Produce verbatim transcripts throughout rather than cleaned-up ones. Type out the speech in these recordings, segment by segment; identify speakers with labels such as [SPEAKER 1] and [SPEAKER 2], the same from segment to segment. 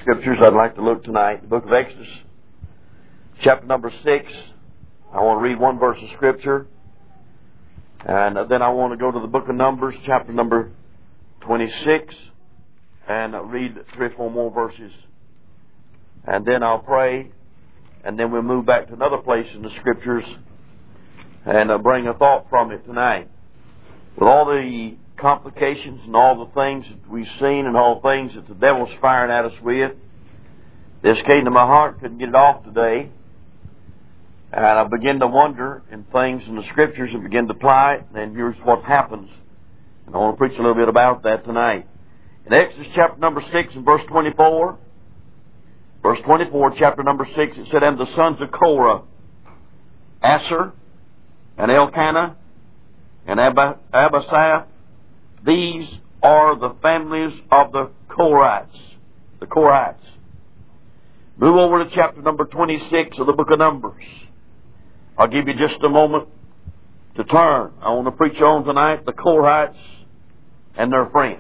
[SPEAKER 1] Scriptures I'd like to look tonight. The book of Exodus, chapter number six. I want to read one verse of Scripture. And then I want to go to the book of Numbers, chapter number twenty-six, and read three or four more verses. And then I'll pray, and then we'll move back to another place in the Scriptures and uh, bring a thought from it tonight. With all the complications and all the things that we've seen and all the things that the devil's firing at us with, this came to my heart, couldn't get it off today. And I began to wonder in things in the Scriptures and begin to apply it, and then here's what happens. And I want to preach a little bit about that tonight. In Exodus chapter number six and verse twenty-four, verse twenty-four, chapter number six, it said, "And the sons of Korah, Asher, and Elkanah, and Ab- Abasaph, these are the families of the Korahites." The Korahites. Move over to chapter number twenty-six of the book of Numbers. I'll give you just a moment to turn. I want to preach on tonight the Korahites and their friends.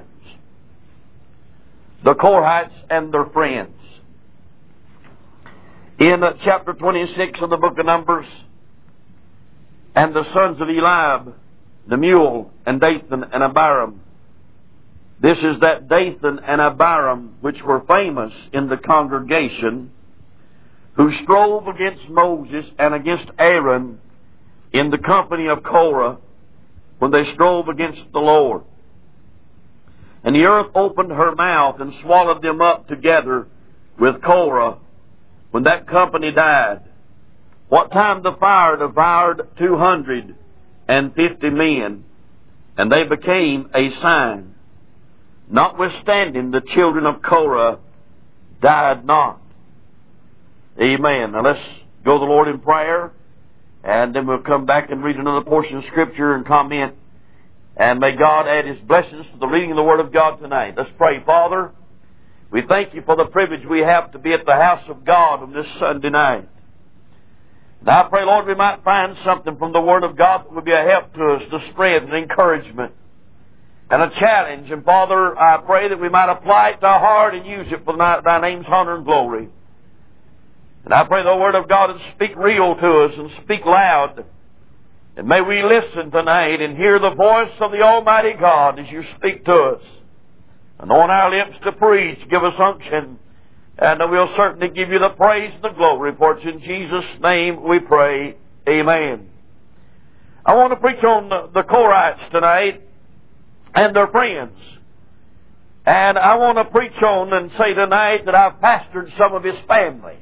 [SPEAKER 1] The Korahites and their friends. In uh, chapter twenty-six of the book of Numbers, "And the sons of Eliab, Nemuel, and Dathan, and Abiram." This is that Dathan and Abiram which were famous in the congregation, who strove against Moses and against Aaron in the company of Korah when they strove against the Lord. "And the earth opened her mouth and swallowed them up together with Korah when that company died. What time the fire devoured two hundred and fifty men, and they became a sign. Notwithstanding, the children of Korah died not." Amen. Now let's go to the Lord in prayer, and then we'll come back and read another portion of Scripture and comment. And may God add His blessings to the reading of the Word of God tonight. Let's pray. Father, we thank You for the privilege we have to be at the house of God on this Sunday night. And I pray, Lord, we might find something from the Word of God that would be a help to us, to spread an encouragement and a challenge. And Father, I pray that we might apply it to our heart and use it for Thy, thy name's honor and glory. And I pray the Word of God would speak real to us and speak loud. And may we listen tonight and hear the voice of the Almighty God as You speak to us. Anoint our lips to preach, give us unction, and we'll certainly give You the praise and the glory. For it's in Jesus' name we pray. Amen. I want to preach on the, the Korahites tonight and their friends. And I want to preach on and say tonight that I've pastored some of his family.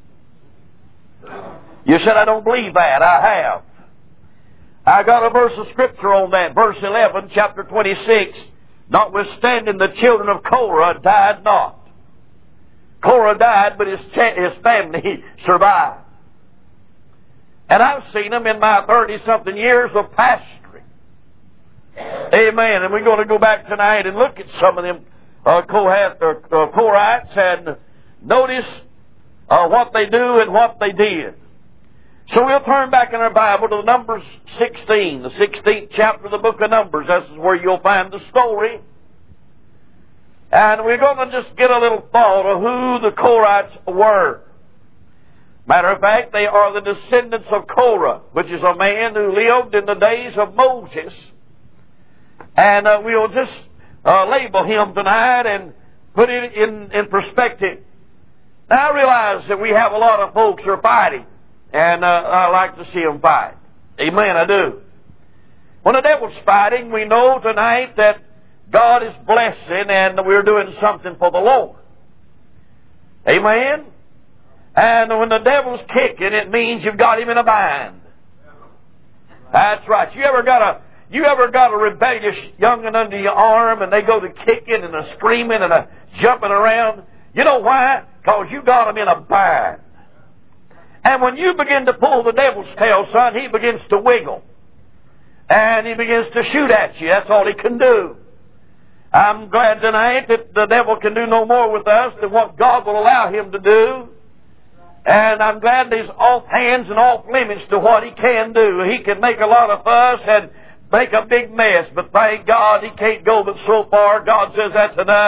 [SPEAKER 1] You said, "I don't believe that." I have. I got a verse of Scripture on that. Verse eleven, chapter twenty-six. "Notwithstanding, the children of Korah died not." Korah died, but his, his family survived. And I've seen them in my thirty-something years of pastoring. Amen. And we're going to go back tonight and look at some of them uh, Kohath, or, uh, Korahites and notice uh, what they do and what they did. So we'll turn back in our Bible to Numbers sixteen, the sixteenth chapter of the book of Numbers. This is where you'll find the story. And we're going to just get a little thought of who the Korahites were. Matter of fact, they are the descendants of Korah, which is a man who lived in the days of Moses. And uh, we'll just uh, label him tonight and put it in, in perspective. Now I realize that we have a lot of folks who are fighting. And uh, I like to see them fight. Amen, I do. When the devil's fighting, we know tonight that God is blessing and we're doing something for the Lord. Amen? And when the devil's kicking, it means you've got him in a bind. That's right. You ever got a you ever got a rebellious young'un under your arm and they go to kicking and a screaming and a jumping around? You know why? Because you got them in a bind. And when you begin to pull the devil's tail, son, he begins to wiggle. And he begins to shoot at you. That's all he can do. I'm glad tonight that the devil can do no more with us than what God will allow him to do. And I'm glad there's off hands and off limits to what he can do. He can make a lot of fuss and make a big mess, but thank God he can't go but so far. God says that's enough.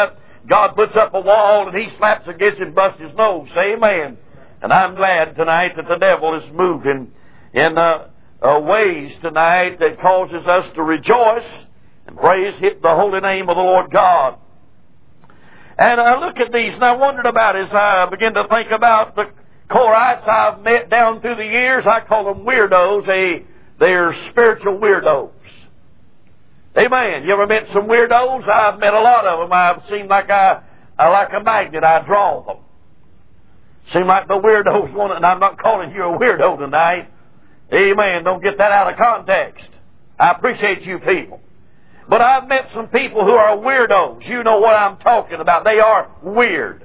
[SPEAKER 1] God puts up a wall and he slaps against it and busts his nose. Say amen. And I'm glad tonight that the devil is moving in uh, uh, ways tonight that causes us to rejoice and praise the holy name of the Lord God. And I look at these and I wondered about as I begin to think about the Korahites I've met down through the years. I call them weirdos. They, they're spiritual weirdos. Amen. You ever met some weirdos? I've met a lot of them. I've seen like I, I like a magnet. I draw them. Seem like the weirdos want it, and I'm not calling you a weirdo tonight. Amen. Don't get that out of context. I appreciate you people. But I've met some people who are weirdos. You know what I'm talking about. They are weird.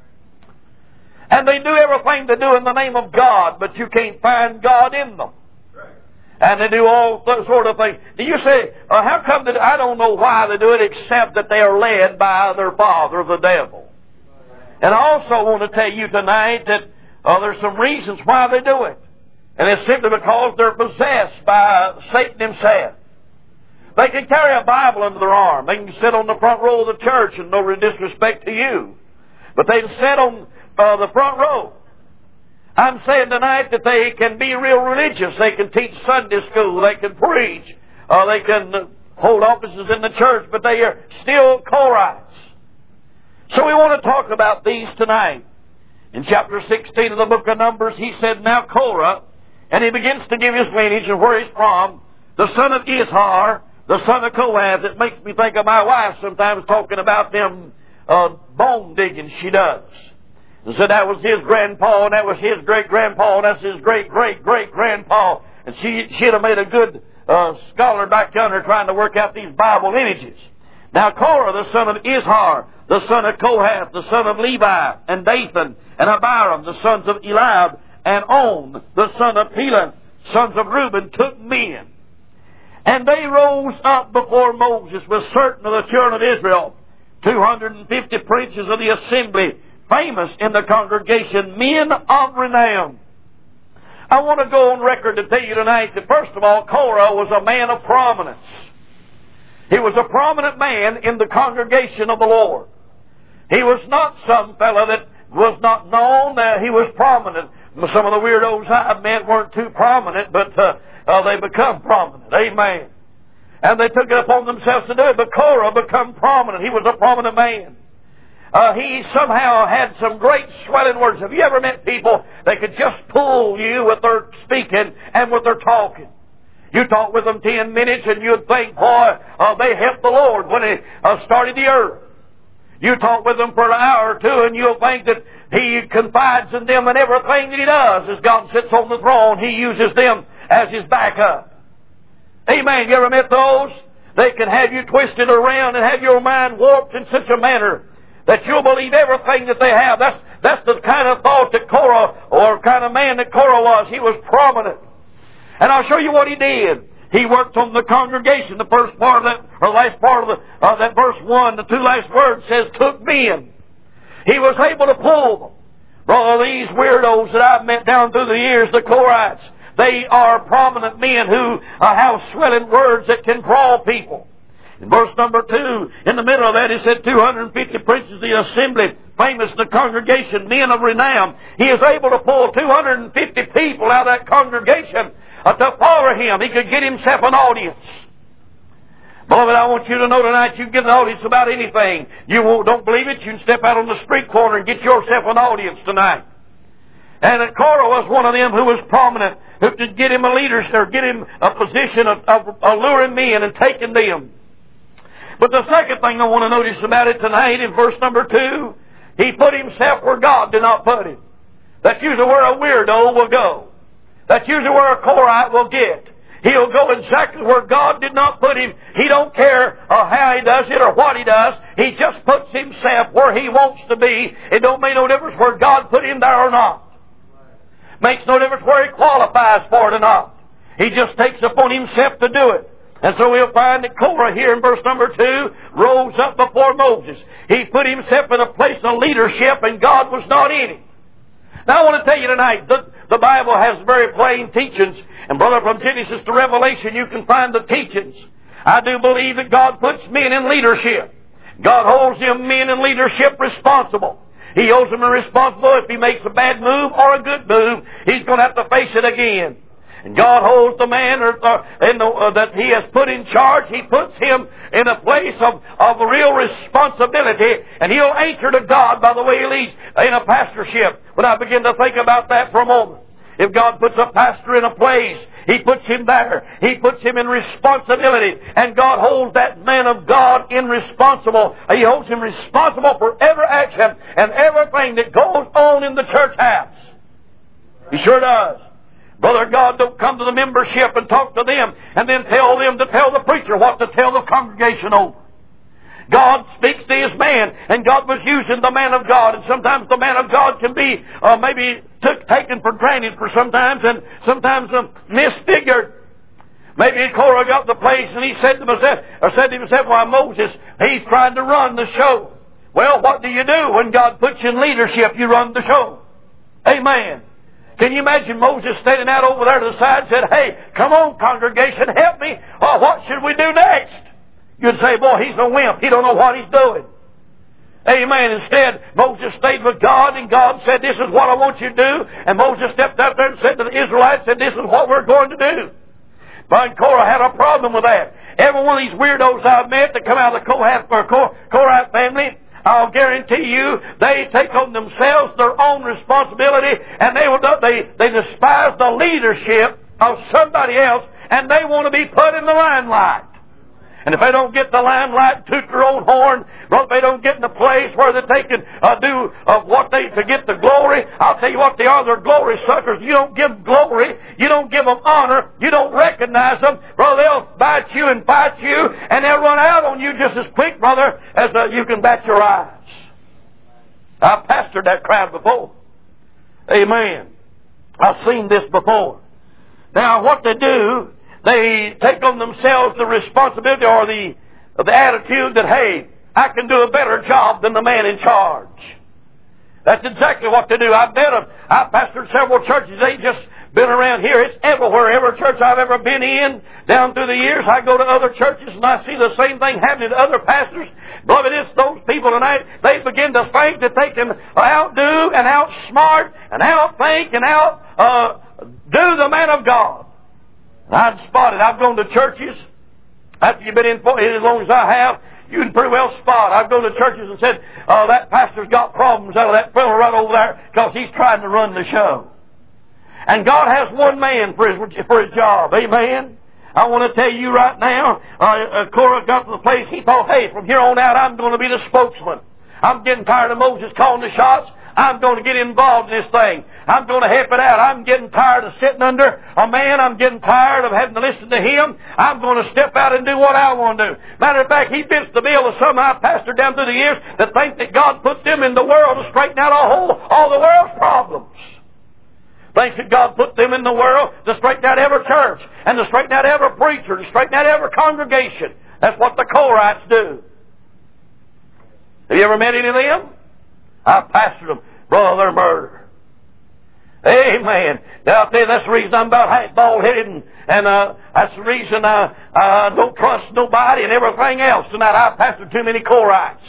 [SPEAKER 1] And they do everything to do in the name of God, but you can't find God in them. And they do all those sort of things. Do you say, uh, how come that I don't know why they do it except that they are led by their father, the devil. And I also want to tell you tonight that uh, there's some reasons why they do it. And it's simply because they're possessed by Satan himself. They can carry a Bible under their arm. They can sit on the front row of the church, and no disrespect to you. But they can sit on uh, the front row. I'm saying tonight that they can be real religious. They can teach Sunday school. They can preach. Uh, they can uh, hold offices in the church, but they are still Korahites. So we want to talk about these tonight. In chapter sixteen of the book of Numbers, he said, Now Korah, and he begins to give his lineage and where he's from, the son of Izhar, the son of Kohath. It makes me think of my wife sometimes talking about them uh, bone digging she does. And so that was his grandpa, and that was his great-grandpa, and that's his great-great-great-grandpa. And she, she'd have made a good uh, scholar back yonder trying to work out these Bible lineages. Now Korah, the son of Izhar, the son of Kohath, the son of Levi, and Dathan, and Abiram, the sons of Eliab, and On, the son of Peleth, sons of Reuben, took men. And they rose up before Moses with certain of the children of Israel, two hundred fifty princes of the assembly, famous in the congregation, men of renown. I want to go on record to tell you tonight that first of all, Korah was a man of prominence. He was a prominent man in the congregation of the Lord. He was not some fellow that was not known. Uh, he was prominent. Some of the weirdos I've met weren't too prominent, but uh, uh, they become prominent. Amen. And they took it upon themselves to do it. But Korah became prominent. He was a prominent man. Uh, he somehow had some great swelling words. Have you ever met people that could just pull you with their speaking and with their talking? You talk with them ten minutes and you'd think, boy, uh, they helped the Lord when He uh, started the earth. You talk with them for an hour or two and you'll think that He confides in them in everything that He does. As God sits on the throne, He uses them as His backup. Amen. You ever met those? They can have you twisted around and have your mind warped in such a manner that you'll believe everything that they have. That's, that's the kind of thought that Korah, or kind of man that Korah was. He was prominent. And I'll show you what he did. He worked on the congregation. The first part of that, or the last part of the, uh, that verse one, the two last words says, took men. He was able to pull them. Brother, these weirdos that I've met down through the years, the Korahites, they are prominent men who uh, have swelling words that can draw people. In verse number two, in the middle of that, he said two hundred fifty princes of the assembly, famous in the congregation, men of renown. He is able to pull two hundred fifty people out of that congregation uh, to follow him. He could get himself an audience. Beloved, I want you to know tonight you can get an audience about anything. You won't, don't believe it? You can step out on the street corner and get yourself an audience tonight. And Korah was one of them who was prominent, who could get him a leadership, or get him a position of, of alluring men and taking them. But the second thing I want to notice about it tonight in verse number two, he put himself where God did not put him. That's usually where a weirdo will go. That's usually where a Korahite will get. He'll go exactly where God did not put him. He don't care uh, how he does it or what he does. He just puts himself where he wants to be. It don't make no difference where God put him there or not. Makes no difference where he qualifies for it or not. He just takes upon himself to do it. And so we'll find that Korah here in verse number two rose up before Moses. He put himself in a place of leadership and God was not in him. Now I want to tell you tonight, the, the Bible has very plain teachings. And brother, from Genesis to Revelation you can find the teachings. I do believe that God puts men in leadership. God holds them men in leadership responsible. He holds them responsible if he makes a bad move or a good move. He's going to have to face it again. And God holds the man or, or, in the, uh, that He has put in charge. He puts him in a place of, of real responsibility, and he'll answer to God by the way he leads in a pastorship. When I begin to think about that for a moment, if God puts a pastor in a place, He puts him there. He puts him in responsibility, and God holds that man of God in responsible. He holds him responsible for every action and everything that goes on in the church house. He sure does. Brother, God don't come to the membership and talk to them and then tell them to tell the preacher what to tell the congregation over. God speaks to His man, and God was using the man of God, and sometimes the man of God can be uh, maybe took, taken for granted for sometimes, and sometimes um, misfigured. Maybe Korah got the place, and he said to himself, or said to himself, "Why, Moses, he's trying to run the show." Well, what do you do when God puts you in leadership? You run the show. Amen. Can you imagine Moses standing out over there to the side and said, "Hey, come on, congregation, help me. Oh, what should we do next?" You'd say, "Boy, he's a wimp. He don't know what he's doing." Amen. Instead, Moses stayed with God, and God said, "This is what I want you to do." And Moses stepped up there and said to the Israelites, said, "This is what we're going to do." But Korah had a problem with that. Every one of these weirdos I've met that come out of the Kohath or Korah family, I'll guarantee you, they take on themselves their own responsibility, and they will they they despise the leadership of somebody else, and they want to be put in the limelight. And if they don't get the limelight, toot their own horn, well, if they don't get in a place where that they can uh, do uh, what they to get the glory, I'll tell you what they are. They're glory suckers. You don't give them glory. You don't give them honor. You don't recognize them. Brother, they'll bite you and bite you, and they'll run out on you just as quick, brother, as uh, you can bat your eyes. I've pastored that crowd before. Amen. I've seen this before. Now, what they do, they take on themselves the responsibility or the, the attitude that, hey, I can do a better job than the man in charge. That's exactly what they do. I've been, I've pastored several churches. They just been around here. It's everywhere. Every church I've ever been in, down through the years, I go to other churches and I see the same thing happening to other pastors. Beloved, it's those people tonight, they begin to think that they can outdo and outsmart and outthink and out uh, do the man of God. I've spotted. I've gone to churches. After you've been in for as long as I have, you can pretty well spot. I've gone to churches and said, oh, that pastor's got problems out of that fellow right over there because he's trying to run the show. And God has one man for his, for his job. Amen. I want to tell you right now, uh, uh, Korah got to the place he thought, hey, from here on out, I'm going to be the spokesman. I'm getting tired of Moses calling the shots. I'm going to get involved in this thing. I'm going to help it out. I'm getting tired of sitting under a man. I'm getting tired of having to listen to him. I'm going to step out and do what I want to do. Matter of fact, he fits the bill of some I pastored down through the years that think that God puts them in the world to straighten out all, whole, all the world's problems. Thinks that God put them in the world to straighten out every church and to straighten out every preacher, to straighten out every congregation. That's what the Korahites do. Have you ever met any of them? I've pastored them. Brother, they're murder. Amen. Now, I'll tell you, that's the reason I'm about bald-headed, and, and uh, that's the reason I uh, don't trust nobody and everything else tonight. I've pastored too many Korahites.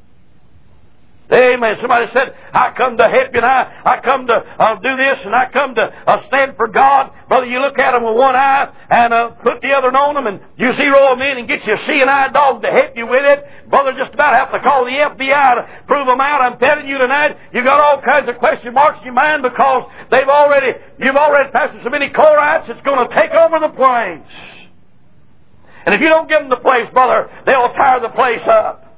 [SPEAKER 1] Amen. Somebody said, I come to help you, and I, I come to uh, do this, and I come to uh, stand for God. Brother, you look at them with one eye and uh, put the other on them, and you zero them in and get you a seeing eye dog to help you with it. Brother, just about have to call the F B I to prove them out. I'm telling you tonight, you got all kinds of question marks in your mind because they've already, you've already pastored so many Korahites, it's going to take over the place. And if you don't give them the place, brother, they'll tear the place up.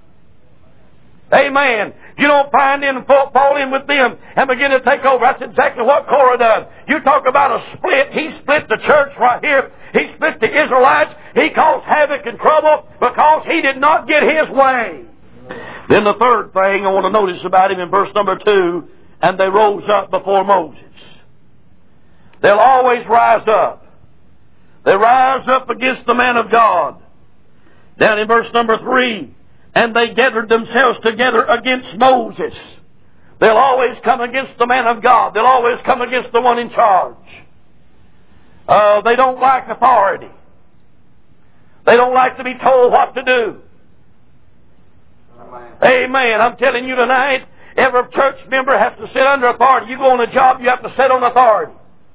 [SPEAKER 1] Amen. You don't find in and fall in with them and begin to take over. That's exactly what Korah does. You talk about a split. He split the church right here. He split the Israelites. He caused havoc and trouble because he did not get his way. Then the third thing I want to notice about him in verse number two, and they rose up before Moses. They'll always rise up. They rise up against the man of God. Down in verse number three, and they gathered themselves together against Moses. They'll always come against the man of God. They'll always come against the one in charge. Uh, they don't like authority. They don't like to be told what to do. Amen. I'm telling you tonight, every church member has to sit under authority. You go on a job, you have to sit on authority.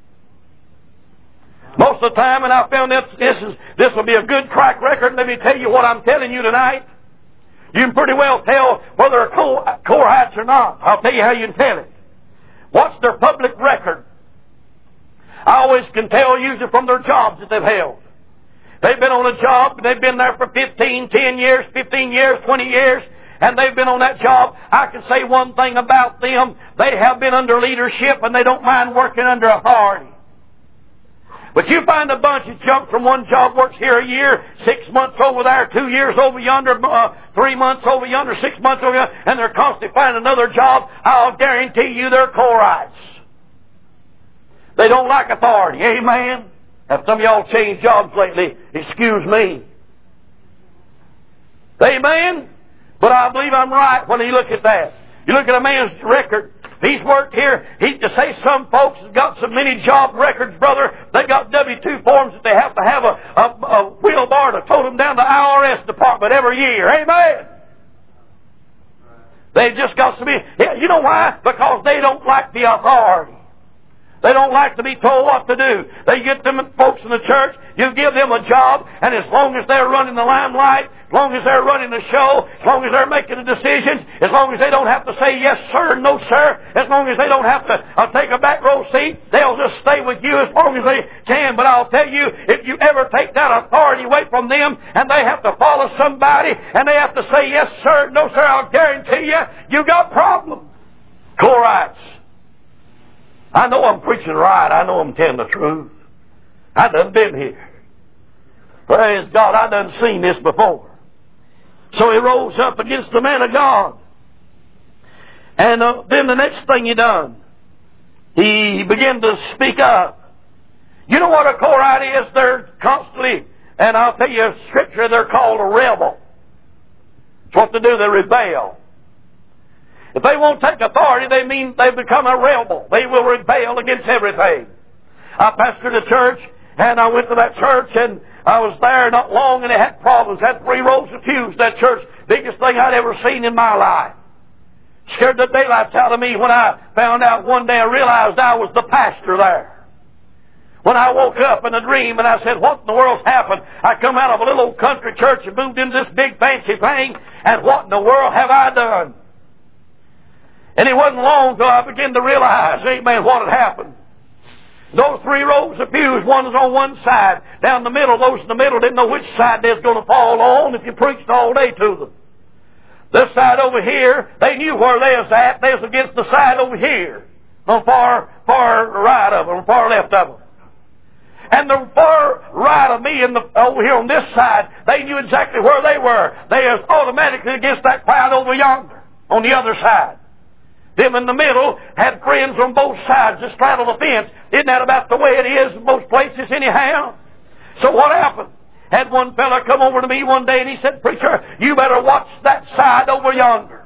[SPEAKER 1] Most of the time, and I found that this is this will be a good crack record. Let me tell you what I'm telling you tonight. You can pretty well tell whether they're Korahites or not. I'll tell you how you can tell it. What's their public record? I always can tell usually from their jobs that they've held. They've been on a job, they've been there for fifteen, ten years, fifteen years, twenty years, and they've been on that job. I can say one thing about them. They have been under leadership and they don't mind working under authority. But you find a bunch that jump from one job, works here a year, six months over there, two years over yonder, uh, three months over yonder, six months over yonder, and they're constantly finding another job. I'll guarantee you they're Korahites. They don't like authority. Amen? Have some of y'all changed jobs lately? Excuse me. Amen? But I believe I'm right when you look at that. You look at a man's record. He's worked here. He to say some folks have got so many job records, brother. They got W two forms that they have to have a, a, a wheelbarrow to tote them down to the I R S department every year. Amen? They've just got so many. You know why? Because they don't like the authority. They don't like to be told what to do. They get them folks in the church, you give them a job, and as long as they're running the limelight, as long as they're running the show, as long as they're making the decisions, as long as they don't have to say yes sir, no sir, as long as they don't have to uh, take a back row seat, they'll just stay with you as long as they can. But I'll tell you, if you ever take that authority away from them, and they have to follow somebody, and they have to say yes sir, no sir, I'll guarantee you, you got problems. Korahites. I know I'm preaching right. I know I'm telling the truth. I done been here. Praise God, I done seen this before. So he rose up against the man of God. And uh, then the next thing he done, he began to speak up. You know what a Korahite is? They're constantly, and I'll tell you, Scripture, they're called a rebel. It's what they do, they rebel. If they won't take authority, they mean they become a rebel. They will rebel against everything. I pastored a church, and I went to that church, and I was there not long, and they had problems. Had three rows of pews. That church, biggest thing I'd ever seen in my life. Scared the daylights out of me when I found out one day I realized I was the pastor there. When I woke up in a dream and I said, what in the world's happened? I come out of a little old country church and moved into this big fancy thing, and what in the world have I done? And it wasn't long until I began to realize, amen, what had happened. Those three rows of pews, one was on one side. Down the middle, those in the middle didn't know which side they was going to fall on if you preached all day to them. This side over here, they knew where they was at. They was against the side over here. On far, far right of them, far left of them. And the far right of me and the, over here on this side, they knew exactly where they were. They was automatically against that crowd over yonder, on the other side. Them in the middle had friends on both sides that straddle the fence. Isn't that about the way it is in most places anyhow? So what happened? Had one fella come over to me one day and he said, preacher, you better watch that side over yonder.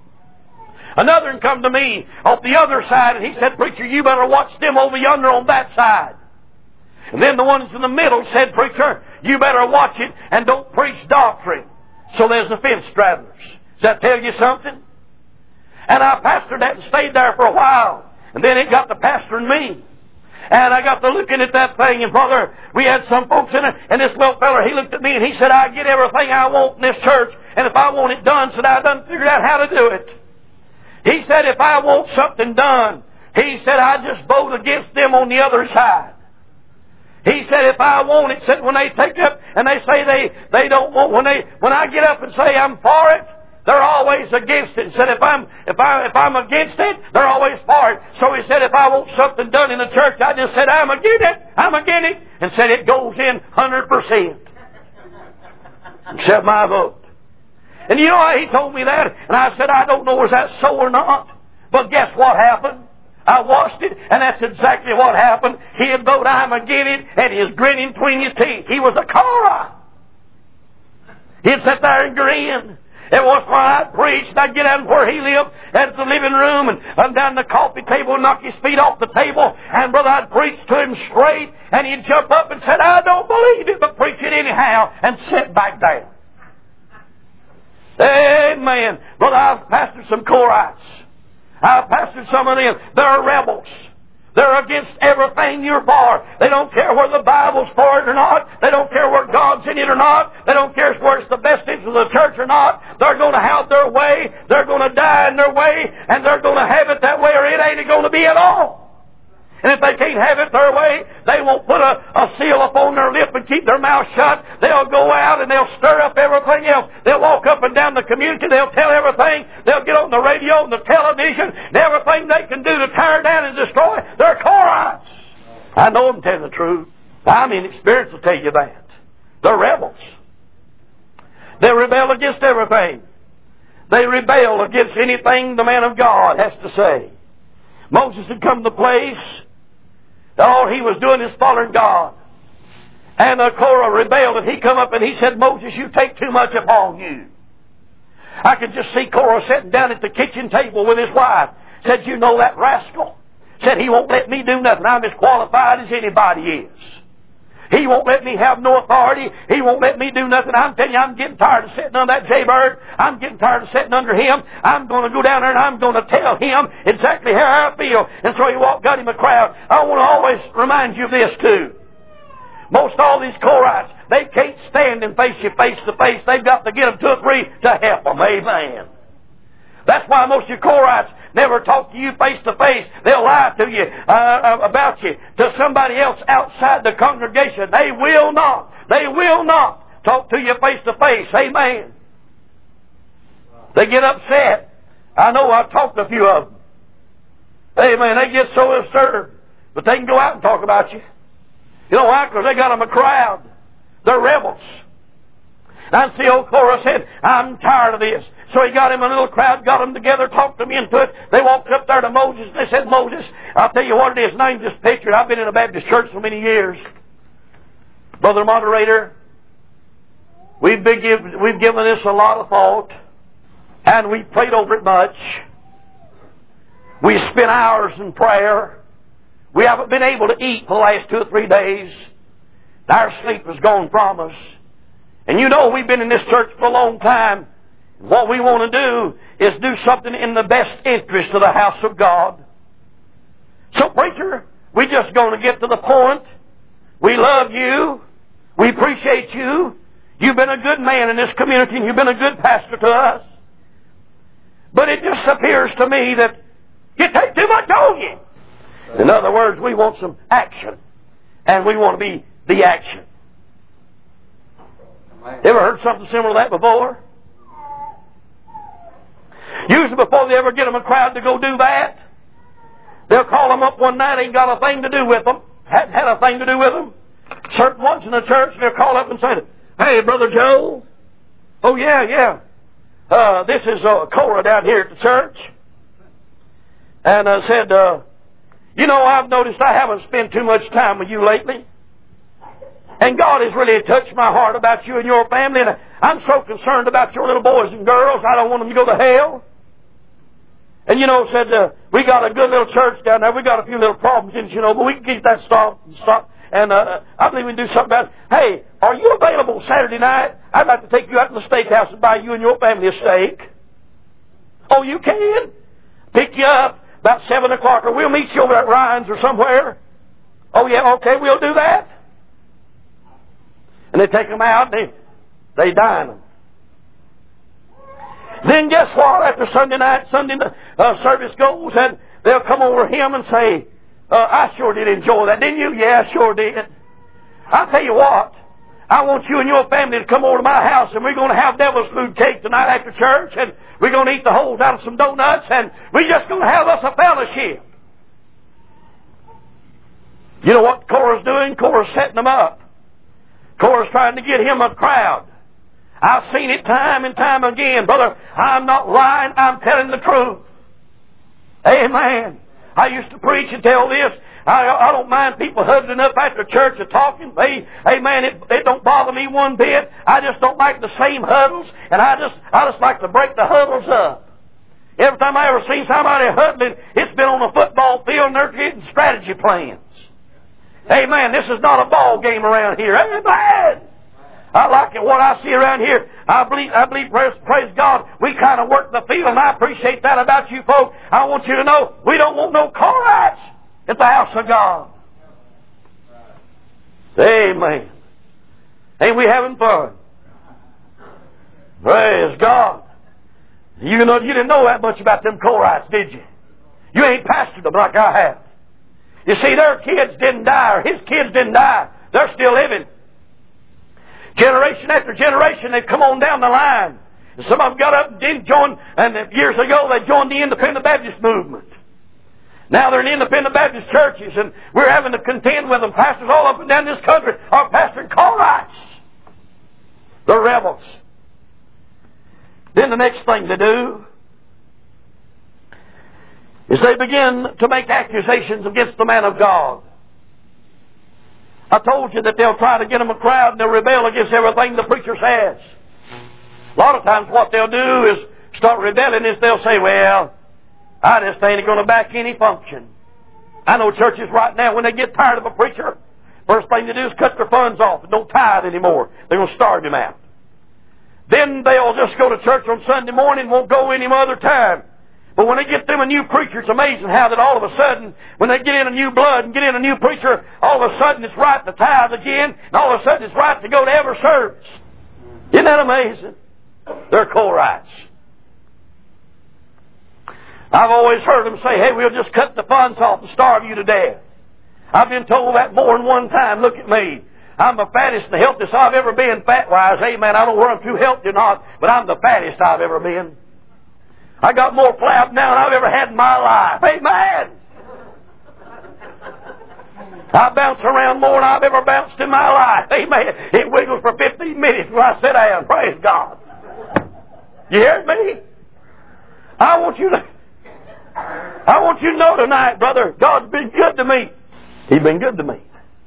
[SPEAKER 1] Another one come to me off the other side and he said, preacher, you better watch them over yonder on that side. And then the ones in the middle said, preacher, you better watch it and don't preach doctrine. So there's the fence straddlers. Does that tell you something? And I pastored that and stayed there for a while. And then it got to pastoring me. And I got to looking at that thing, and brother, we had some folks in it, and this little fella, he looked at me and he said, I get everything I want in this church, and if I want it done, said I done figured out how to do it. He said, if I want something done, he said, I just vote against them on the other side. He said, if I want it, said when they take up and they say they, they don't want, when they, when I get up and say I'm for it, they're always against it. He said, if I'm, if I, if I'm against it, they're always for it. So he said, if I want something done in the church, I just said, I'm against it, I'm against it, and said it goes in one hundred percent. Except my vote. And you know, he told me that, and I said, I don't know was that so or not, but guess what happened? I watched it, and that's exactly what happened. He'd vote, I'm against it, and he was grinning between his teeth. He was a Korah. He'd sit there and grin. Every once in a while I'd preach, and I'd get out where he lived, at the living room, and I'm down the coffee table and knock his feet off the table, and brother, I'd preach to him straight, and he'd jump up and said, I don't believe it, but preach it anyhow, and sit back down. Amen. Brother, I've pastored some Korites. I've pastored some of them. They're rebels. They're against everything you're for. They don't care whether the Bible's for it or not. They don't care where God's in it or not. They don't care whether it's the best interest of the church or not. They're going to have their way. They're going to die in their way. And they're going to have it that way or it ain't going to be at all. And if they can't have it their way, they won't put a, a seal upon their lip and keep their mouth shut. They'll go out and they'll stir up everything else. They'll walk up and down the community. They'll tell everything. They'll get on the radio and the television and everything they can do to tear down and destroy. They're Korites. I know them tell the truth. I mean, experience will tell you that. They're rebels. They rebel against everything. They rebel against anything the man of God has to say. Moses had come to the place that all he was doing is following God. And uh, Korah rebelled, and he come up and he said, Moses, you take too much upon you. I could just see Korah sitting down at the kitchen table with his wife. Said, you know that rascal? Said, he won't let me do nothing. I'm as qualified as anybody is. He won't let me have no authority. He won't let me do nothing. I'm telling you, I'm getting tired of sitting under that jaybird. I'm getting tired of sitting under him. I'm going to go down there and I'm going to tell him exactly how I feel. And so he walked, got him a crowd. I want to always remind you of this too. Most all these Korites, they can't stand and face you face to face. They've got to get them two or three to help them. Amen. That's why most of you Korites never talk to you face to face. They'll lie to you uh, about you to somebody else outside the congregation. They will not. They will not talk to you face to face. Amen. They get upset. I know I've talked to a few of them. Amen. They get so disturbed. But they can go out and talk about you. You know why? Because they got them a crowd. They're rebels. And see, old Korah said, I'm tired of this. So he got him a little crowd, got them together, talked them into it. They walked up there to Moses and they said, Moses, I'll tell you what it is. And I just pictured, I've been in a Baptist church so many years. Brother Moderator, we've, been give, we've given this a lot of thought. And we've prayed over it much. We spent hours in prayer. We haven't been able to eat for the last two or three days. Our sleep has gone from us. And you know we've been in this church for a long time. What we want to do is do something in the best interest of the house of God. So, preacher, we're just going to get to the point. We love you. We appreciate you. You've been a good man in this community and you've been a good pastor to us. But it just appears to me that you take too much on you. In other words, we want some action. And we want to be the action. Ever heard something similar to that before? Usually before they ever get them a crowd to go do that, they'll call them up one night, ain't got a thing to do with them, hadn't had a thing to do with them. Certain ones in the church, they'll call up and say, hey, Brother Joe, oh yeah, yeah, uh, this is uh, Korah down here at the church. And I uh, said, uh, you know, I've noticed I haven't spent too much time with you lately. And God has really touched my heart about you and your family. And I'm so concerned about your little boys and girls. I don't want them to go to hell. And, you know, said, uh, we got a good little church down there. We got a few little problems in it, you know, but we can keep that stopped. Stop. And uh, I believe we can do something about it. Hey, are you available Saturday night? I'd like to take you out to the steakhouse and buy you and your family a steak. Oh, you can? Pick you up about seven o'clock, or we'll meet you over at Ryan's or somewhere. Oh, yeah, okay, we'll do that. And they take them out and they, they dine them. Then guess what? After Sunday night, Sunday uh, service goes, and they'll come over him and say, uh, I sure did enjoy that, didn't you? Yeah, I sure did. I'll tell you what. I want you and your family to come over to my house, and we're going to have devil's food cake tonight after church, and we're going to eat the holes out of some donuts, and we're just going to have us a fellowship. You know what Korah's doing? Korah's setting them up. Korah's trying to get him a crowd. I've seen it time and time again. Brother, I'm not lying. I'm telling the truth. Amen. I used to preach and tell this. I, I don't mind people huddling up after church and talking. They, amen, it, it don't bother me one bit. I just don't like the same huddles. And I just, I just like to break the huddles up. Every time I ever seen somebody huddling, it's been on a football field and they're getting strategy plans. Amen. This is not a ball game around here. Amen. I like it, what I see around here. I believe, I believe, praise, praise God, we kind of work the field, and I appreciate that about you folks. I want you to know, we don't want no Koraths at the house of God. Amen. Ain't we having fun? Praise God. You know, you didn't know that much about them Koraths, did you? You ain't pastored them like I have. You see, their kids didn't die, or his kids didn't die. They're still living. Generation after generation, they've come on down the line. And some of them got up and did join, and years ago they joined the Independent Baptist movement. Now they're in Independent Baptist churches, and we're having to contend with them. Pastors all up and down this country are pastoring Koraths. They're rebels. Then the next thing to do is they begin to make accusations against the man of God. I told you that they'll try to get them a crowd and they'll rebel against everything the preacher says. A lot of times what they'll do is start rebelling is they'll say, well, I just ain't going to back any function. I know churches right now, when they get tired of a preacher, first thing they do is cut their funds off and don't tithe anymore. They're going to starve him out. Then they'll just go to church on Sunday morning and won't go any other time. But when they get them a new preacher, it's amazing how that all of a sudden, when they get in a new blood and get in a new preacher, all of a sudden it's right to tithe again, and all of a sudden it's right to go to every service. Isn't that amazing? They're Koraths. I've always heard them say, hey, we'll just cut the funds off and starve you to death. I've been told that more than one time. Look at me. I'm the fattest and the healthiest I've ever been fat-wise. Amen. I don't know whether I'm too healthy or not, but I'm the fattest I've ever been. I got more flab now than I've ever had in my life. Amen. I bounce around more than I've ever bounced in my life. Amen. It wiggles for fifteen minutes when I sit down. Praise God. You hear me? I want you to, I want you to know tonight, brother, God's been good to me. He's been good to me.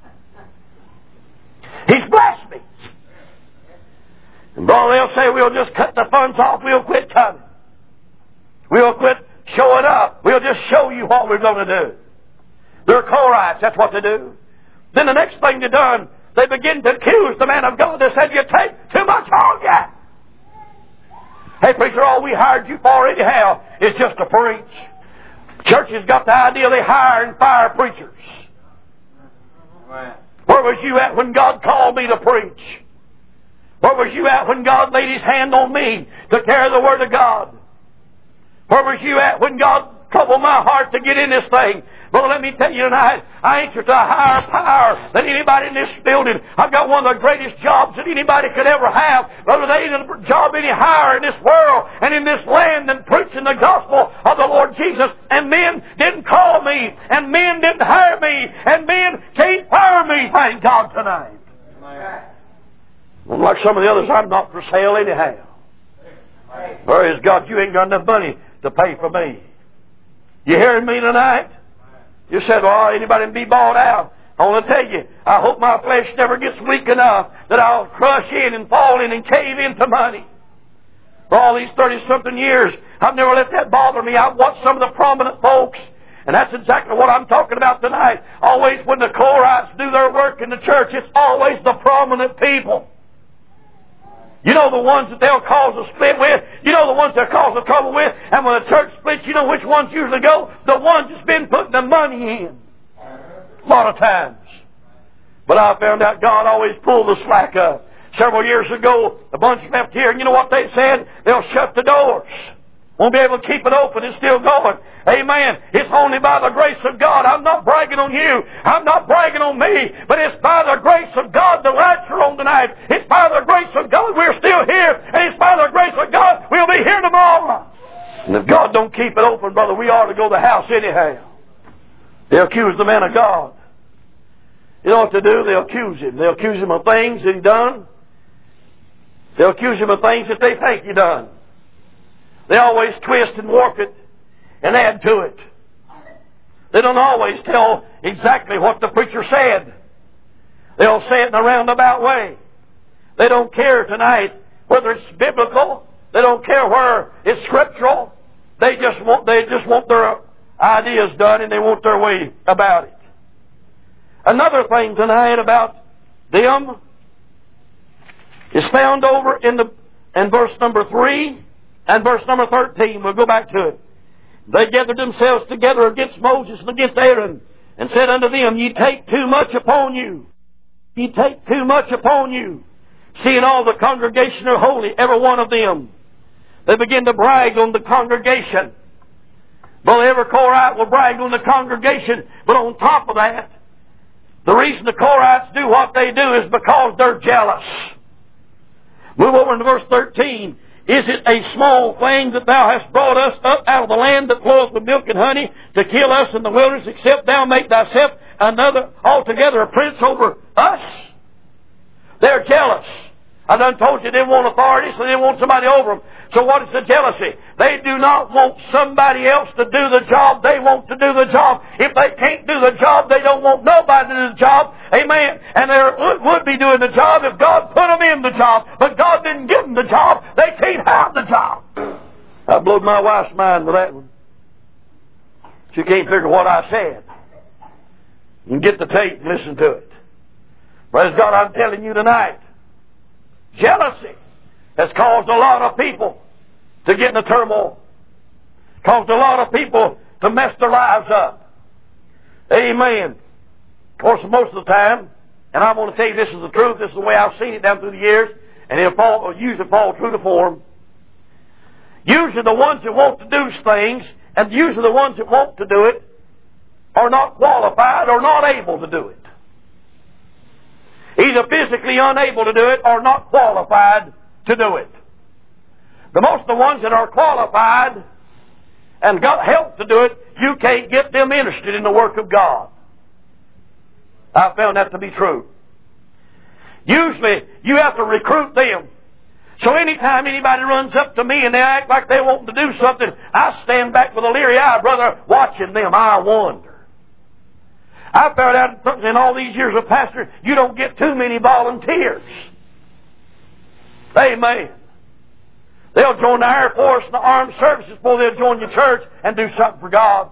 [SPEAKER 1] He's blessed me. And brother, they'll say, we'll just cut the funds off. We'll quit coming. We'll quit showing up. We'll just show you what we're going to do. They're Koraths. That's what they do. Then the next thing they done, they begin to accuse the man of God. They said, you take too much on you. Hey, preacher, all we hired you for anyhow is just to preach. Churches got the idea they hire and fire preachers. Where was you at when God called me to preach? Where was you at when God laid His hand on me to carry the Word of God? Where was you at when God troubled my heart to get in this thing? Brother, let me tell you tonight, I answer to a higher power than anybody in this building. I've got one of the greatest jobs that anybody could ever have. Brother, there ain't a job any higher in this world and in this land than preaching the gospel of the Lord Jesus. And men didn't call me, and men didn't hire me, and men can't fire me, thank God, tonight. Unlike some of the others, I'm not for sale anyhow. Praise God, you ain't got enough money to pay for me. You hearing me tonight? You said, well, anybody can be bought out. I want to tell you, I hope my flesh never gets weak enough that I'll crush in and fall in and cave into money. For all these thirty-something years, I've never let that bother me. I've watched some of the prominent folks, and that's exactly what I'm talking about tonight. Always when the Koraths do their work in the church, it's always the prominent people. You know the ones that they'll cause a split with. You know the ones they'll cause the trouble with. And when the church splits, you know which ones usually go? The ones that's been putting the money in. A lot of times. But I found out God always pulled the slack up. Several years ago, a bunch left here, and you know what they said? They'll shut the doors. Won't be able to keep it open. It's still going. Amen. It's only by the grace of God. I'm not bragging on you. I'm not bragging on me. But it's by the grace of God the lights are on tonight. It's by the grace of God we're still here. And it's by the grace of God we'll be here tomorrow. And if God don't keep it open, brother, we ought to go to the house anyhow. They'll accuse the man of God. You know what to do? They'll accuse him. They'll accuse him of things that he done. They'll accuse him of things that they think he done. They always twist and warp it and add to it. They don't always tell exactly what the preacher said. They'll say it in a roundabout way. They don't care tonight whether it's biblical. They don't care where it's scriptural. They just want, they just want their ideas done, and they want their way about it. Another thing tonight about them is found over in the in verse number three and verse number thirteen. We'll go back to it. They gathered themselves together against Moses and against Aaron, and said unto them, Ye take too much upon you. Ye take too much upon you. Seeing all the congregation are holy, every one of them. They begin to brag on the congregation. Well, every Korite will brag on the congregation, but on top of that, the reason the Korites do what they do is because they're jealous. Move over into verse thirteen. Is it a small thing that thou hast brought us up out of the land that floweth with milk and honey to kill us in the wilderness, except thou make thyself another altogether a prince over us? They're jealous. I done told you they didn't want authority, so they didn't want somebody over them. So what is the jealousy? They do not want somebody else to do the job. They want to do the job. If they can't do the job, they don't want nobody to do the job. Amen. And they would be doing the job if God put them in the job. But God didn't give them the job. They can't have the job. I blew my wife's mind with that one. She can't figure what I said. You can get the tape and listen to it. Praise God, I'm telling you tonight, jealousy has caused a lot of people to get in a turmoil. Caused a lot of people to mess their lives up. Amen. Of course, most of the time, and I'm going to tell you this is the truth, this is the way I've seen it down through the years, and it'll fall, usually fall true to form. Usually the ones that want to do things, and usually the ones that want to do it, are not qualified or not able to do it. Either physically unable to do it or not qualified to do it. The most of the ones that are qualified and got help to do it, you can't get them interested in the work of God. I found that to be true. Usually, you have to recruit them. So anytime anybody runs up to me and they act like they want to do something, I stand back with a leery eye, brother, watching them. I wonder. I found out in all these years of pastor, you don't get too many volunteers. Amen. They'll join the Air Force and the Armed Services before they'll join your church and do something for God.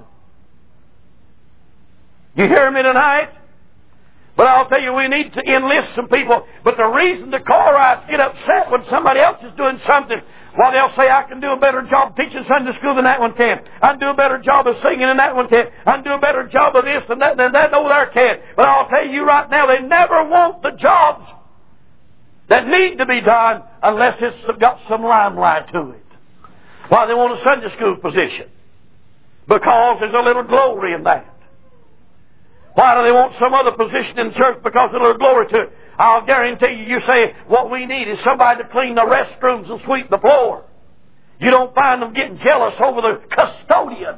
[SPEAKER 1] You hear me tonight? But I'll tell you, we need to enlist some people. But the reason the Korites get upset when somebody else is doing something, well, they'll say, I can do a better job teaching Sunday school than that one can. I can do a better job of singing than that one can. I can do a better job of this than that than that over there can. But I'll tell you right now, they never want the jobs that need to be done unless it's got some limelight to it. Why, they want a Sunday school position. Because there's a little glory in that. Why do they want some other position in the church? Because there's a little glory to it. I'll guarantee you, you say, what we need is somebody to clean the restrooms and sweep the floor. You don't find them getting jealous over the custodian.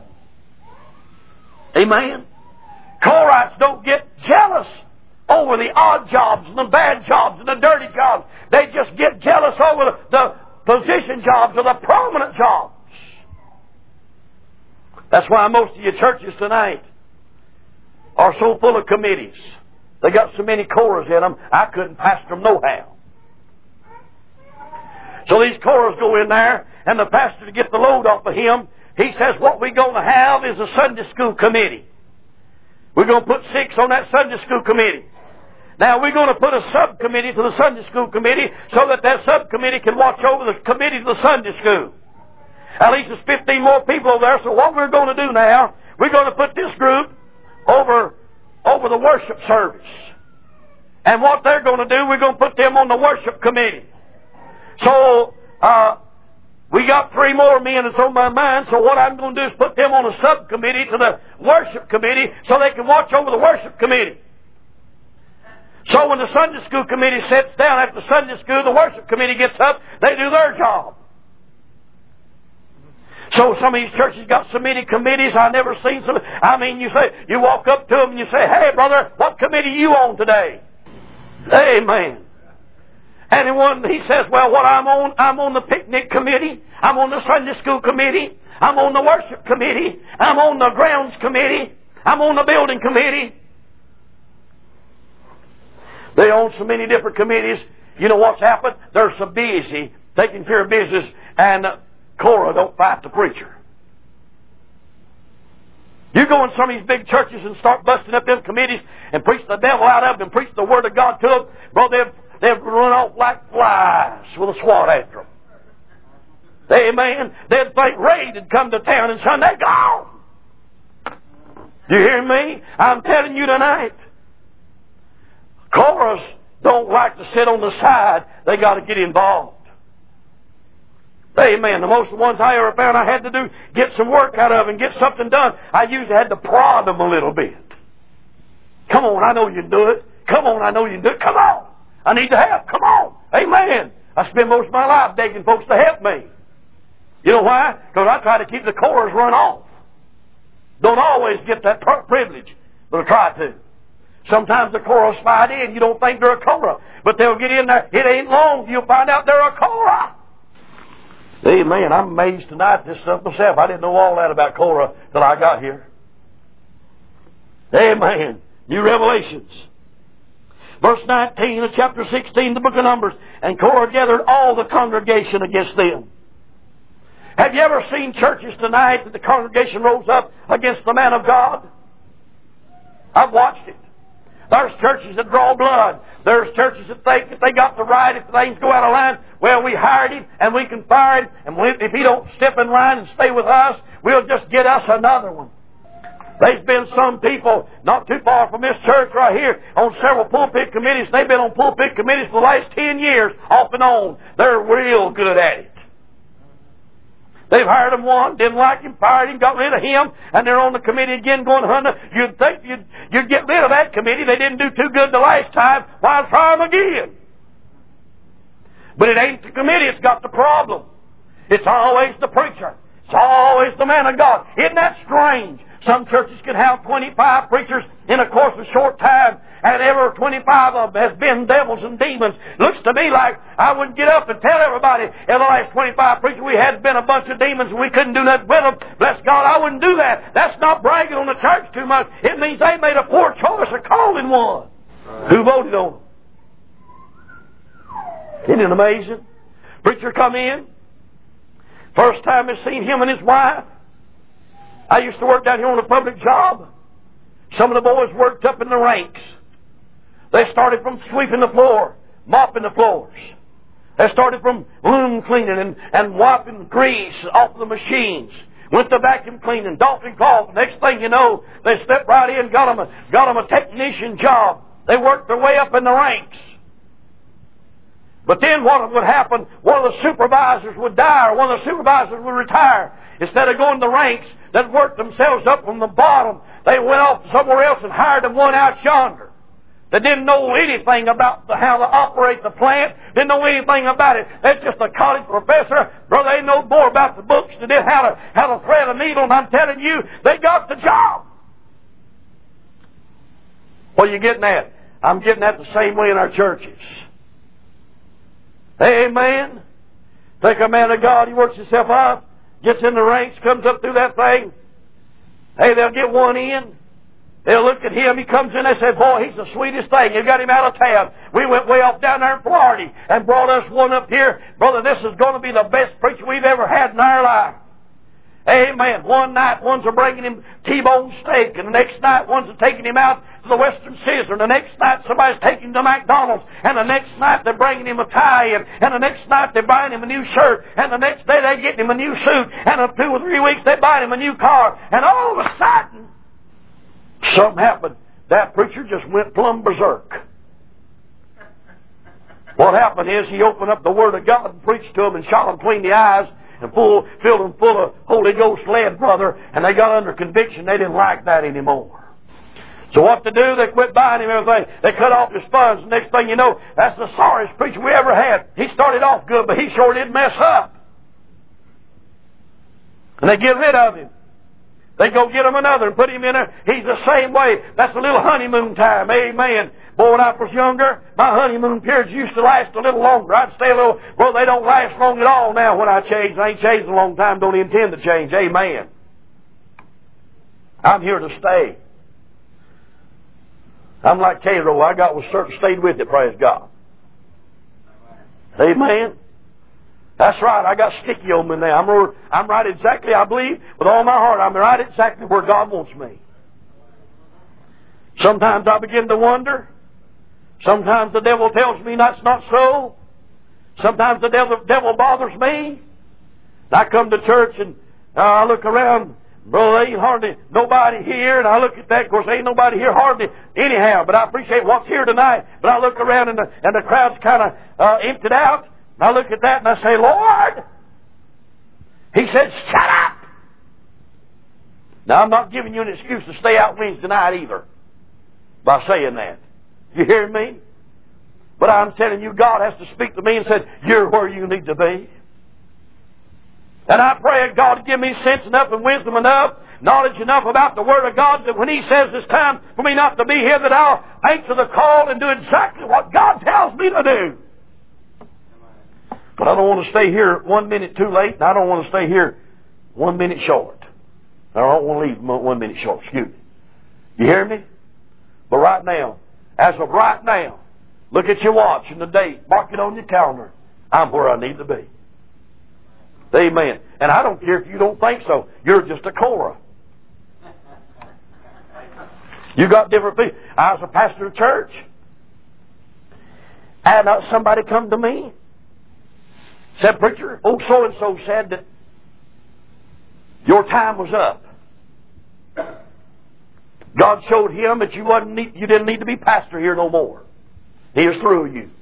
[SPEAKER 1] Amen? Korites don't get jealous over the odd jobs and the bad jobs and the dirty jobs. They just get jealous over the, the position jobs or the prominent jobs. That's why most of your churches tonight are so full of committees. They got so many corps in them, I couldn't pastor them no how. So these corps go in there, and the pastor, to get the load off of him, he says, what we're going to have is a Sunday school committee. We're going to put six on that Sunday school committee. Now, we're going to put a subcommittee to the Sunday school committee so that that subcommittee can watch over the committee to the Sunday school. At least there's fifteen more people over there, so what we're going to do now, we're going to put this group over, over the worship service. And what they're going to do, we're going to put them on the worship committee. So, uh, we got three more men that's on my mind, so what I'm going to do is put them on a subcommittee to the worship committee so they can watch over the worship committee. So when the Sunday school committee sits down after Sunday school, the worship committee gets up, they do their job. So some of these churches got so many committees, I've never seen some. I mean, you say, you walk up to them and you say, hey brother, what committee are you on today? Amen. And one, he says, well, what I'm on, I'm on the picnic committee, I'm on the Sunday school committee, I'm on the worship committee, I'm on the grounds committee, I'm on the building committee. They own so many different committees. You know what's happened? They're so busy taking care of business, and Korah don't fight the preacher. You go in some of these big churches and start busting up them committees and preach the devil out of them and preach the Word of God to them. Bro, they've they'd run off like flies with a SWAT after them. Amen. They'd think raid had come to town and son, they're gone. Do you hear me? I'm telling you tonight. Chorus don't like to sit on the side. They got to get involved. Amen. The most ones I ever found I had to do, get some work out of and get something done, I usually had to prod them a little bit. Come on, I know you can do it. Come on, I know you can do it. Come on. I need the help. Come on. Amen. I spend most of my life begging folks to help me. You know why? Because I try to keep the chorus run off. Don't always get that privilege, but I try to. Sometimes the chorus slide in, you don't think they're a chorus, but they'll get in there. It ain't long, you'll find out they're a chorus. Amen. I'm amazed tonight at this stuff myself. I didn't know all that about Korah till I got here. Amen. New Revelations. Verse nineteen of chapter sixteen, the book of Numbers. And Korah gathered all the congregation against them. Have you ever seen churches tonight that the congregation rose up against the man of God? I've watched it. There's churches that draw blood. There's churches that think that they got the right if things go out of line. Well, we hired him and we can fire him, and if he don't step in line and stay with us, we'll just get us another one. There's been some people not too far from this church right here on several pulpit committees. They've been on pulpit committees for the last ten years, off and on. They're real good at it. They've hired him one, didn't like him, fired him, got rid of him, and they're on the committee again going, Hunter, you'd think you'd, you'd get rid of that committee. They didn't do too good the last time. Why try them again? But it ain't the committee that's got the problem. It's always the preacher. It's always the man of God. Isn't that strange? Some churches can have twenty-five preachers in a course of short time, and every twenty-five of them has been devils and demons. Looks to me like I wouldn't get up and tell everybody in the last twenty-five preachers we had been a bunch of demons and we couldn't do nothing with them. Bless God, I wouldn't do that. That's not bragging on the church too much. It means they made a poor choice of calling one. Right. Who voted on them? Isn't it amazing? Preacher come in. First time I seen him and his wife. I used to work down here on a public job. Some of the boys worked up in the ranks. They started from sweeping the floor, mopping the floors. They started from loom cleaning and, and wiping grease off the machines. Went to vacuum cleaning, doffing cloth. Next thing you know, they stepped right in, got them a, got them a technician job. They worked their way up in the ranks. But then what would happen, one of the supervisors would die, or one of the supervisors would retire. Instead of going to the ranks that worked themselves up from the bottom, they went off somewhere else and hired them one out yonder. They didn't know anything about the, how to operate the plant, didn't know anything about it. That's just a college professor. Brother, they know more about the books than they did how to, how to thread a needle, and I'm telling you, they got the job. What are you getting at? I'm getting at the same way in our churches. Amen. Take a man of God, he works himself up, gets in the ranks, comes up through that thing. Hey, they'll get one in. They'll look at him. He comes in. They say, boy, he's the sweetest thing. You got him out of town. We went way off down there in Florida and brought us one up here. Brother, this is going to be the best preacher we've ever had in our life. Amen. One night, ones are bringing him T-bone steak, and the next night, ones are taking him out to the Western Scissor, and the next night, somebody's taking him to McDonald's, and the next night, they're bringing him a tie, and, and the next night, they're buying him a new shirt, and the next day, they're getting him a new suit, and in two or three weeks, they're buying him a new car, and all of a sudden, something happened. That preacher just went plumb berserk. What happened is he opened up the Word of God and preached to them and shot them between the eyes and full, filled them full of Holy Ghost lead, brother, and they got under conviction. They didn't like that anymore. So what to do? They quit buying him everything. They cut off his funds. The next thing you know, that's the sorriest preacher we ever had. He started off good, but he sure did mess up. And they get rid of him. They go get him another and put him in there. He's the same way. That's a little honeymoon time. Amen. Boy, when I was younger, my honeymoon periods used to last a little longer. I'd stay a little... Well, they don't last long at all now when I change. I ain't changed in a long time. Don't intend to change. Amen. I'm here to stay. I'm like Cairo. I got was certain stayed with it, praise God. Amen. That's right. I got sticky on me now. I'm, I'm right exactly, I believe, with all my heart, I'm right exactly where God wants me. Sometimes I begin to wonder, Sometimes the devil tells me that's not so. Sometimes the devil, devil bothers me. I come to church and uh, I look around. Brother, there ain't hardly nobody here. And I look at that. Of course, there ain't nobody here hardly anyhow. But I appreciate what's here tonight. But I look around and the, and the crowd's kind of uh, emptied out. And I look at that and I say, Lord. He said, shut up. Now, I'm not giving you an excuse to stay out Wednesday night either by saying that. You hear me? But I'm telling you, God has to speak to me and said, you're where you need to be. And I pray God to give me sense enough and wisdom enough, knowledge enough about the Word of God that when He says it's time for me not to be here, that I'll answer the call and do exactly what God tells me to do. But I don't want to stay here one minute too late, and I don't want to stay here one minute short. I don't want to leave one minute short. Excuse me. You hear me? But right now, as of right now, look at your watch and the date. Mark it on your calendar. I'm where I need to be. Amen. And I don't care if you don't think so. You're just a Korah. You got different people. I was a pastor of church. And uh, somebody come to me. Said, preacher, old so-and-so said that your time was up. God showed him that you wasn't need, you didn't need to be pastor here no more. He is through with you.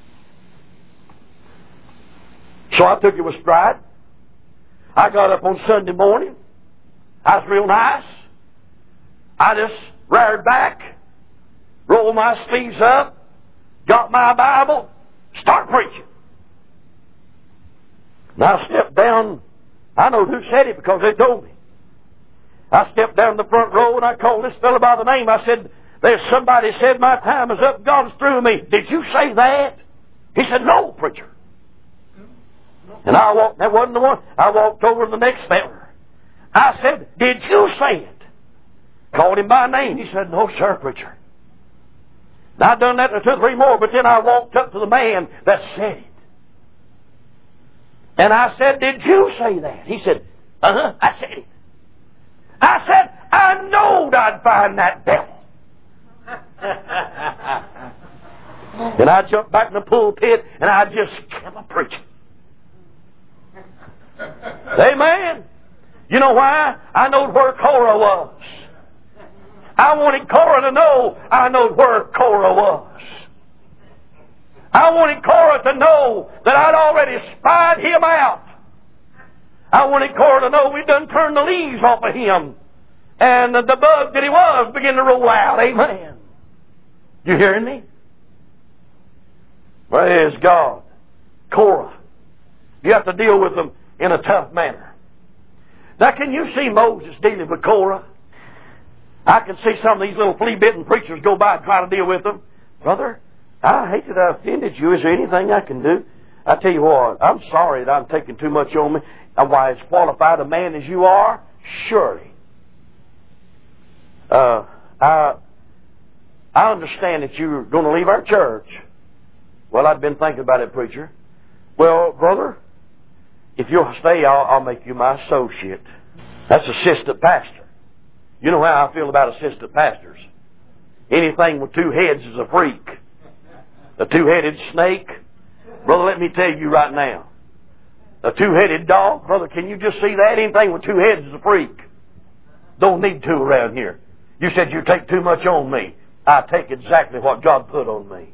[SPEAKER 1] So I took it with stride. I got up on Sunday morning. I was real nice. I just reared back, rolled my sleeves up, got my Bible, start preaching. And I stepped down. I know who said it because they told me. I stepped down the front row and I called this fellow by the name. I said, there's somebody said my time is up. God is through me. Did you say that? He said, no, preacher. And I walked, that wasn't the one. I walked over to the next feller. I said, did you say it? Called him by name. He said, no, sir, preacher. And I done that to two or three more, but then I walked up to the man that said it. And I said, did you say that? He said, uh-huh, I said it. I said, I knowed I'd find that devil. And I jumped back in the pulpit and I just kept a preaching. Amen. You know why? I knowed where Korah was. I wanted Korah to know I knowed where Korah was. I wanted Korah to know that I'd already spied him out. I wanted Korah to know we'd done turned the leaves off of him. And the bug that he was began to roll out. Amen. You hearing me? Praise God. Korah. You have to deal with them in a tough manner. Now can you see Moses dealing with Korah? I can see some of these little flea-bitten preachers go by and try to deal with them. Brother, I hate that I offended you. Is there anything I can do? I tell you what, I'm sorry that I'm taking too much on me. Why, as qualified a man as you are, surely. Uh, I, I understand that you're going to leave our church. Well, I've been thinking about it, preacher. Well, brother, if you'll stay, I'll, I'll make you my associate. That's assistant pastor. You know how I feel about assistant pastors. Anything with two heads is a freak. A two-headed snake. Brother, let me tell you right now. A two-headed dog. Brother, can you just see that? Anything with two heads is a freak. Don't need two around here. You said you take too much on me. I take exactly what God put on me.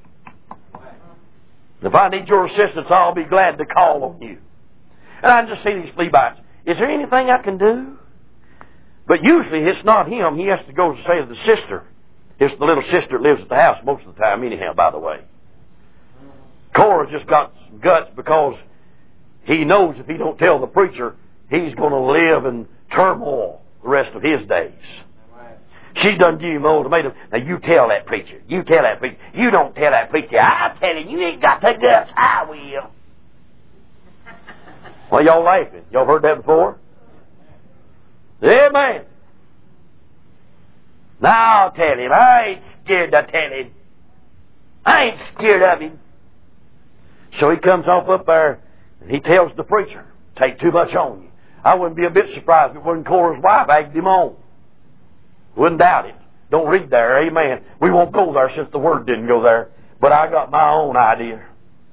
[SPEAKER 1] If I need your assistance, I'll be glad to call on you. And I just see these flea bites. Is there anything I can do? But usually it's not him. He has to go to say to the sister. It's the little sister that lives at the house most of the time anyhow, by the way. Korah just got some guts because he knows if he don't tell the preacher, he's going to live in turmoil the rest of his days. She's done give him ultimatum. Now you tell that preacher. You tell that preacher. You don't tell that preacher. I'll tell him. You ain't got the guts. I will. Well, y'all laughing. Y'all heard that before? Amen. Now I'll tell him. I ain't scared to tell him. I ain't scared of him. So he comes off up there and he tells the preacher, take too much on you. I wouldn't be a bit surprised if it wasn't Korah's wife egged him on. Wouldn't doubt it. Don't read there. Amen. We won't go there since the word didn't go there. but I got my own idea.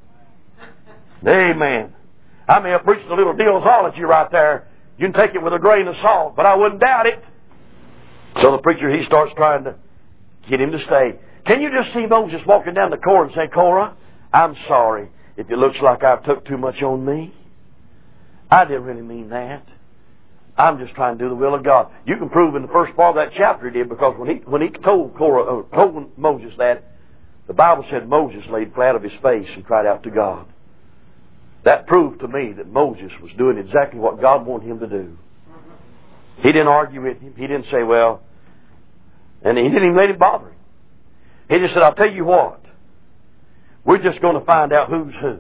[SPEAKER 1] Amen. I may have preached a little dealology right there. You can take it with a grain of salt, but I wouldn't doubt it. So the preacher, he starts trying to get him to stay. Can you just see Moses walking down the court and say, Korah, I'm sorry if it looks like I've took too much on me. I didn't really mean that. I'm just trying to do the will of God. You can prove in the first part of that chapter he did, because when he when he told Korah, uh, told Moses that, the Bible said Moses laid flat of his face and cried out to God. That proved to me that Moses was doing exactly what God wanted him to do. He didn't argue with him. He didn't say, well, and he didn't even let it bother him. He just said, I'll tell you what, we're just going to find out who's who.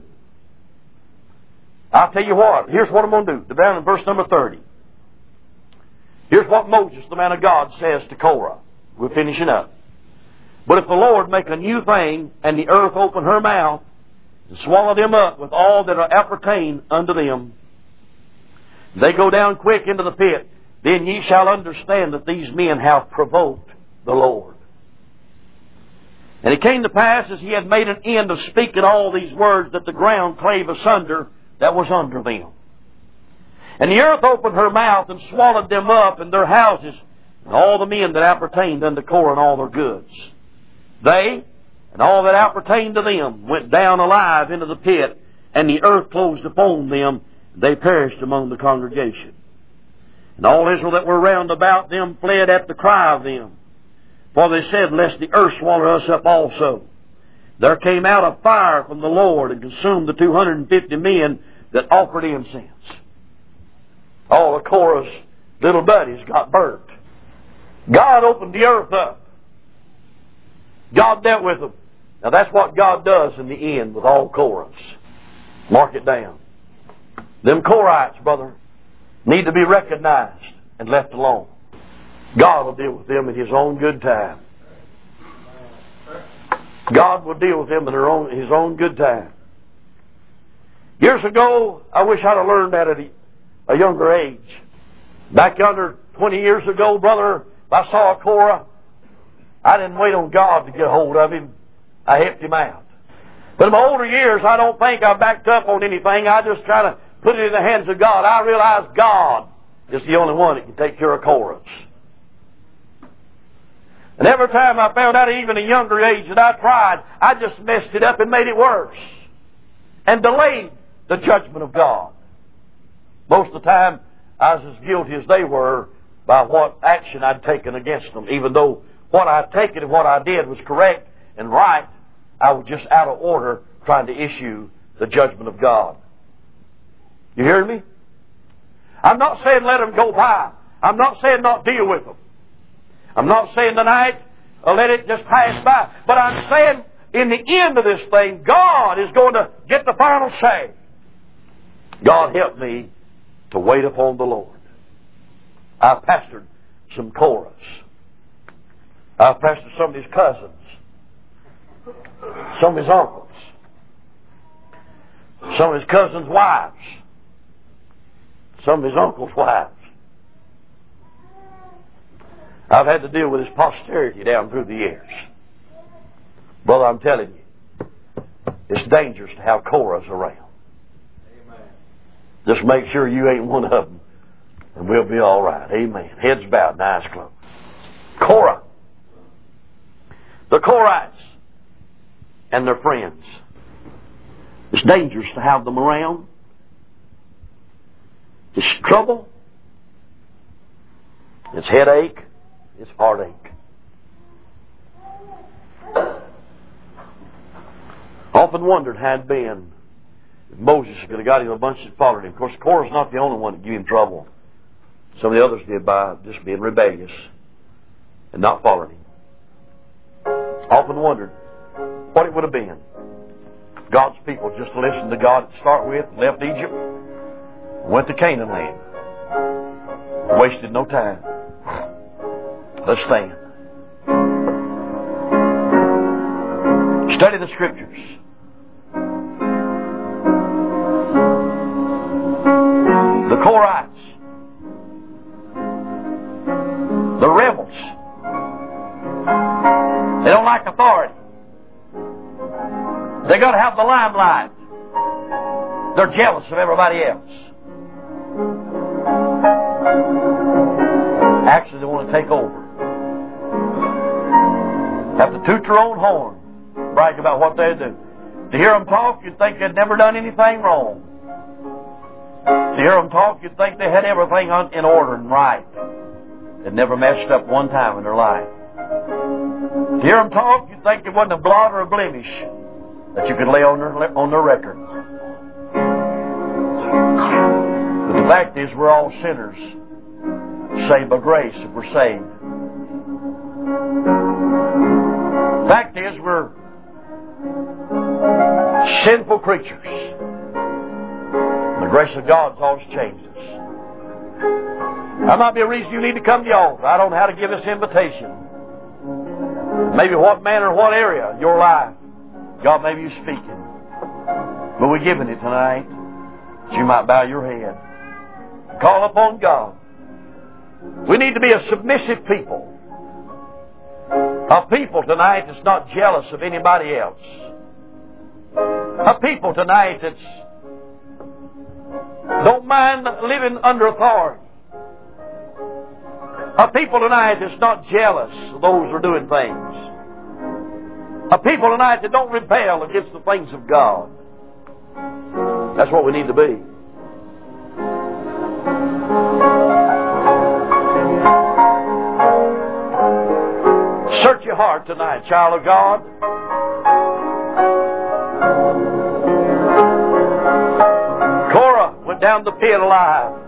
[SPEAKER 1] I'll tell you what, here's what I'm going to do. Down in verse number thirty. Here's what Moses, the man of God, says to Korah. We're finishing up. But if the Lord make a new thing, and the earth open her mouth, and swallow them up with all that are appertain unto them, they go down quick into the pit, then ye shall understand that these men have provoked the Lord. And it came to pass, as he had made an end of speaking all these words, that the ground clave asunder that was under them. And the earth opened her mouth and swallowed them up and their houses, and all the men that appertained unto Korah and all their goods. They and all that appertained to them went down alive into the pit, and the earth closed upon them, and they perished among the congregation. And all Israel that were round about them fled at the cry of them. For they said, lest the earth swallow us up also. There came out a fire from the Lord and consumed the two hundred and fifty men that offered incense. All of Korah's little buddies got burnt. God opened the earth up. God dealt with them. Now that's what God does in the end with all Korahs. Mark it down. Them Korahites, brother, need to be recognized and left alone. God will deal with them in His own good time. God will deal with them in their own, His own good time. Years ago, I wish I'd have learned that at a, a younger age. Back under twenty years ago, brother, if I saw a Korah, I didn't wait on God to get a hold of him. I helped him out. But in my older years, I don't think I backed up on anything. I just try to put it in the hands of God. I realize God is the only one that can take care of Korahs. And every time I found out, even at a younger age, that I tried, I just messed it up and made it worse. And delayed the judgment of God. Most of the time, I was as guilty as they were by what action I'd taken against them. Even though what I'd taken and what I did was correct and right, I was just out of order trying to issue the judgment of God. You hear me? I'm not saying let them go by. I'm not saying not deal with them. I'm not saying tonight uh, let it just pass by. But I'm saying in the end of this thing, God is going to get the final say. God help me to wait upon the Lord. I've pastored some Korahs. I've pastored some of his cousins. Some of his uncles. Some of his cousins' wives. Some of his uncles' wives. I've had to deal with his posterity down through the years. Brother, I'm telling you, it's dangerous to have Korahs around. Amen. Just make sure you ain't one of them, and we'll be all right. Amen. Heads bowed, and eyes closed. Korah. The Korahites and their friends. It's dangerous to have them around. It's trouble. It's headache. It's heartache. Often wondered how it'd been if Moses could have got him a bunch that followed him. Of course, Korah's not the only one that gave him trouble. Some of the others did by just being rebellious and not following him. Often wondered what it would have been if God's people just listened to God to start with, left Egypt, went to Canaan land. Wasted no time. Let's stand. Study the Scriptures. The Korahites. The rebels. They don't like authority. They got to have the limelight. They're jealous of everybody else. Actually, they want to take over. Have to toot your own horn. Brag about what they do. To hear them talk, you'd think they'd never done anything wrong. To hear them talk, you'd think they had everything in order and right. They'd never messed up one time in their life. To hear them talk, you'd think there wasn't a blot or a blemish that you could lay on their, on their record. But the fact is, we're all sinners, saved by grace if we're saved. The fact is, we're sinful creatures. The grace of God's always changed us. That might be a reason you need to come to the altar. I don't know how to give this invitation. Maybe what manner, what area of your life God may be speaking. But we're giving it tonight that you might bow your head. Call upon God. We need to be a submissive people. A people tonight that's not jealous of anybody else. A people tonight that's don't mind living under authority. A people tonight that's not jealous of those who are doing things. A people tonight that don't rebel against the things of God. That's what we need to be. Search your heart tonight, child of God. Korah went down the pit alive.